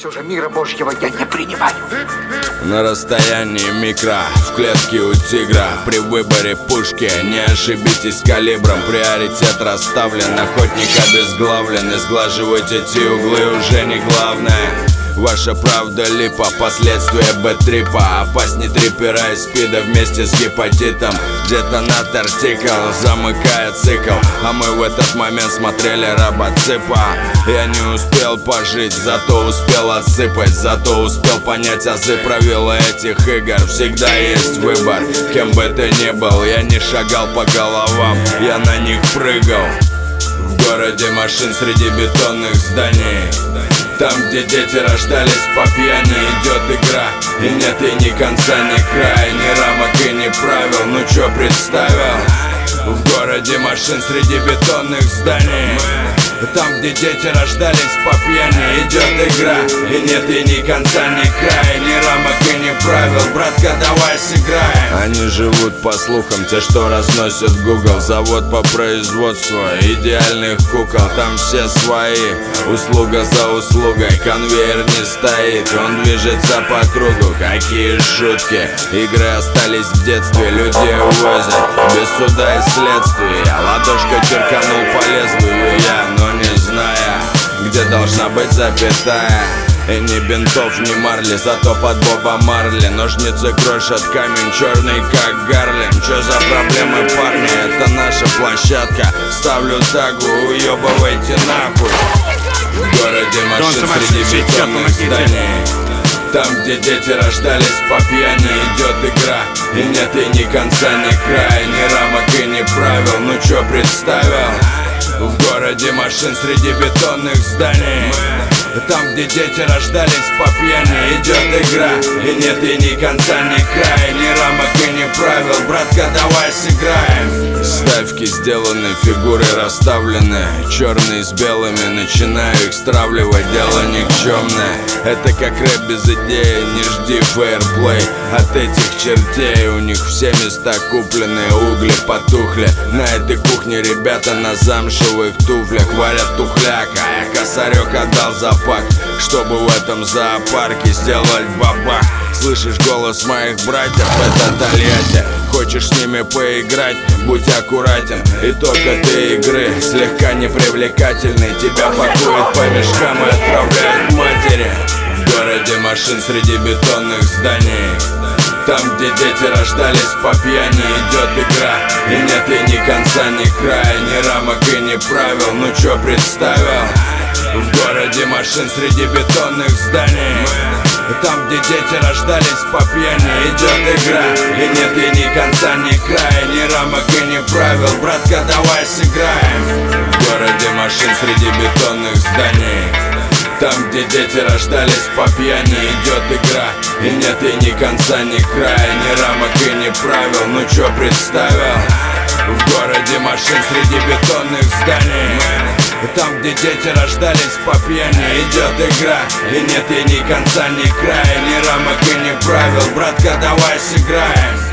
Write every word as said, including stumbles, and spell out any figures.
все же мира Божьего я не принимаю. На расстоянии микро, в клетке у тигра. При выборе пушки не ошибитесь калибром. Приоритет расставлен, охотник обезглавлен. Изглаживать эти углы уже не главное. Ваша правда липа, последствия бэт-трипа. Опасней трипера и спида вместе с гепатитом. Детонатор тикал, замыкая цикл. А мы в этот момент смотрели робоципа. Я не успел пожить, зато успел отсыпать. Зато успел понять азы правила этих игр. Всегда есть выбор, кем бы ты ни был. Я не шагал по головам, я на них прыгал. В городе машин среди бетонных зданий. Там, где дети рождались по пьяни, идет игра. И нет и ни конца, ни края, ни рамок и ни правил. Ну чё представил? В городе машин среди бетонных зданий. Там, где дети рождались по пьяни, идет игра. И нет и ни конца, ни края, ни рамок и ни правил. Братка, давай сыграем. Они живут по слухам, те, что разносят Google. Завод по производству идеальных кукол. Там все свои, услуга за услугой. Конвейер не стоит, он движется по кругу. Какие шутки, игры остались в детстве. Людей увозят без суда и следствия. Ладошка черканул по лезвию я, но не зная, где должна быть запятая. И ни бинтов, ни марли, зато под Боба Марли. Ножницы крошат камень, черный как Гарлем. Чё за проблемы, парни? Это наша площадка. Ставлю тагу, уёбывайте нахуй. В городе машин среди бетонных зданий. Там, где дети рождались по пьяни, идет игра. И нет и ни конца, ни края, ни рамок и ни правил. Ну чё представил? В городе машин среди бетонных зданий. Там, где дети рождались по пьяни, идет игра. И нет и ни конца, ни края, ни рамок и ни правил. Братка, давай сыграем. Ставки сделаны, фигуры расставлены. Черные с белыми, начинаю их стравливать. Дело никчемное, это как рэп без идеи. Не жди фейерплей от этих чертей. У них все места куплены, угли потухли. На этой кухне ребята на замшевых туфлях варят тухляк. А я косарек отдал за пак, чтобы в этом зоопарке сделать бабах. Слышишь голос моих братьев, это Тольятти. Хочешь с ними поиграть, будь аккуратен. Итог этой игры слегка непривлекательный. Тебя пакуют по мешкам и отправляют к матери. В городе машин среди бетонных зданий. Там, где дети рождались по пьяни, идет игра. И нет и ни конца, ни края, ни рамок и ни правил. Ну чё представил? В городе машин среди бетонных зданий. Там, где дети рождались по пьяни, идет игра. И нет и ни конца, ни края, ни рамок и ни правил. Братка, давай сыграем. В городе машин среди бетонных зданий. Там, где дети рождались по пьяни, идет игра. И нет и ни конца, ни края, ни рамок и ни правил. Ну чё представил? В городе машин среди бетонных зданий. Там, где дети рождались по пьяни, идет игра. И нет и ни конца, ни края, ни рамок и ни правил. Братка, давай сыграем.